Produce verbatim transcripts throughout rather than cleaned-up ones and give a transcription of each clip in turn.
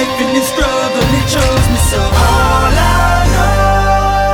life, in this struggle, it chose me. So all I know,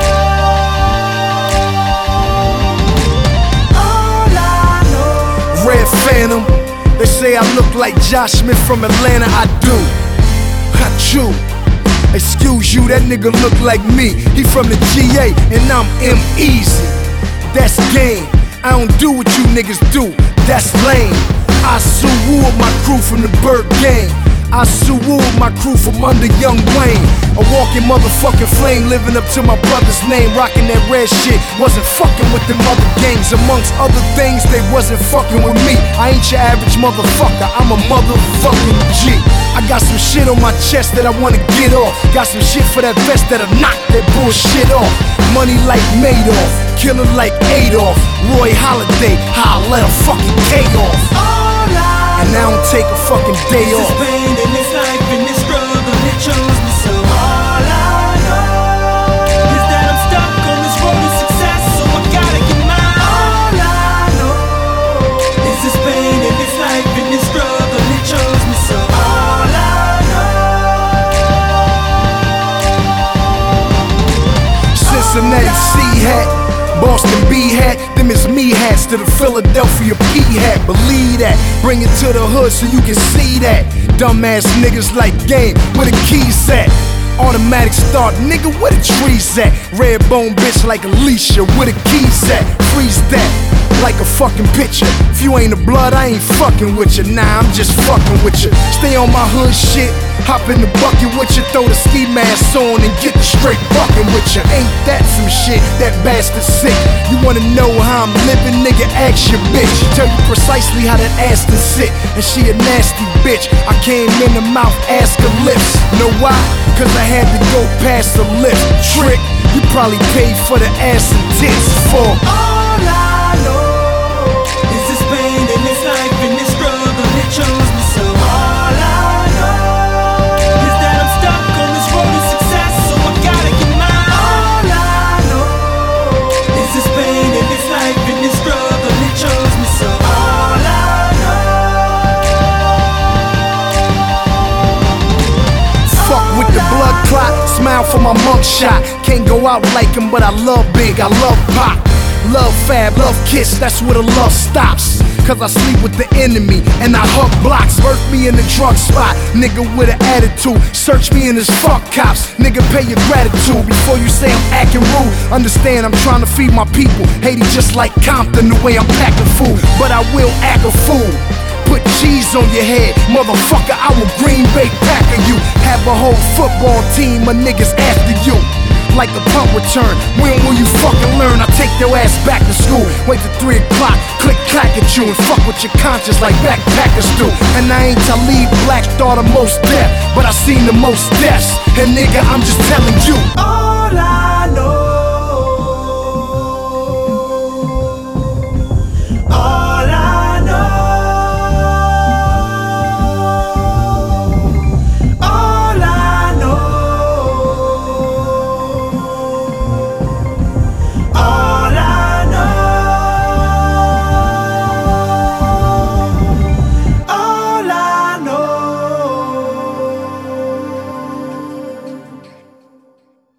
all I know. Red Phantom, they say I look like Josh Smith from Atlanta. I do, I chew. Excuse you, that nigga look like me. He from the G A and I'm M-Easy. That's game. I don't do what you niggas do. That's lame. I sue with my crew from the Bird Gang. I sue with my crew from under Young Wayne. A walking motherfucking flame, living up to my brother's name. Rocking that red shit, wasn't fucking with them other gangs. Amongst other things, they wasn't fucking with me. I ain't your average motherfucker, I'm a motherfucking G. I got some shit on my chest that I wanna get off. Got some shit for that vest that'll knock that bullshit off. Money like Madoff, killer like Adolf, Roy Holiday, how I let a fucking K off. And I don't take a fucking day off. This pain in this life, in this struggle, it chose me. So all I know is that I'm stuck on this road to success, so I gotta get mine. All I know is this pain in this life, in this struggle, it chose me. So all I know. Cincinnati C hat, Boston B hat, them is me hats to the Philadelphia P hat. Believe that, bring it to the hood so you can see that. Dumbass niggas like game, where the keys at? Automatic start, nigga, where the trees at? Red bone bitch like Alicia, where the keys at? Freeze that, like a fucking picture. If you ain't a blood, I ain't fucking with you. Nah, I'm just fucking with you. Stay on my hood shit, hop in the bucket with you, throw the ski mask on and get the straight bucking with you. Ain't that some shit? That bastard sick. You wanna know how I'm living, nigga? Ask your bitch. Tell you precisely how that ass to sit. And she a nasty bitch. I came in the mouth, ask her lips. Know why? Cause I had to go past the lip. Trick, you probably paid for the ass and tits for. All I know is this pain in this life, in this struggle, it chose me. So all I know is that I'm stuck on this road to success, so I gotta get mine. All I know is this pain in this life, in this struggle, it chose me. So all I know. Fuck with the blood clot, smile for my mug shot. Can't go out like him, but I love big, I love pop. Love fab, love kiss, that's where the love stops. Cause I sleep with the enemy, and I hug blocks. Birth me in the drug spot, nigga with an attitude. Search me in this fuck cops, nigga pay your gratitude. Before you say I'm acting rude, understand I'm trying to feed my people. Haiti just like Compton, the way I'm packing food. But I will act a fool. Put cheese on your head, motherfucker, I will Green Bay Packer you. Have a whole football team of niggas after you. Like a punt return, when will you fucking learn? I take your ass back to school. Wait till three o'clock, click clack at you and fuck with your conscience like backpackers do. And I ain't Talib Black, thought of most death, but I seen the most deaths. And nigga, I'm just telling you.